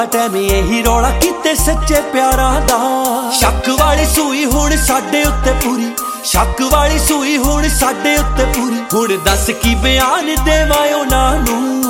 Time ਇਹੀ ਰੌਲਾ ਕੀਤੇ ਸੱਚੇ ਪਿਆਰਾਂ ਦਾ। ਸ਼ੱਕ ਵਾਲੀ ਸੂਈ ਹੁਣ ਸਾਡੇ ਉੱਤੇ ਪੂਰੀ, ਸ਼ੱਕ ਵਾਲੀ ਸੂਈ ਹੁਣ ਸਾਡੇ ਉੱਤੇ ਪੂਰੀ। ਹੁਣ ਦੱਸ ਕੀ ਬਿਆਨ ਦੇਵਾਂ ਉਹਨਾਂ ਨੂੰ।